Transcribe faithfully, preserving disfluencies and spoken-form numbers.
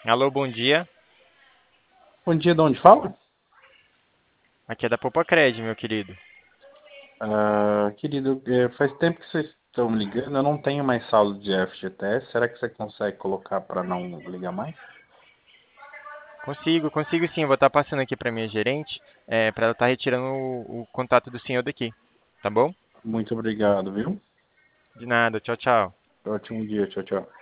Alô, bom dia. Bom dia, de onde fala? Aqui é da Popacred, meu querido. Ah, querido, eh, faz tempo que vocês estão me ligando, eu não tenho mais saldo de F G T S. Será que você consegue colocar para não ligar mais? Consigo, consigo sim. Eu vou estar passando aqui para minha gerente, é, para ela estar retirando o, o contato do senhor daqui. Tá bom? Muito obrigado, viu? De nada. Tchau, tchau. Ótimo dia, tchau, tchau.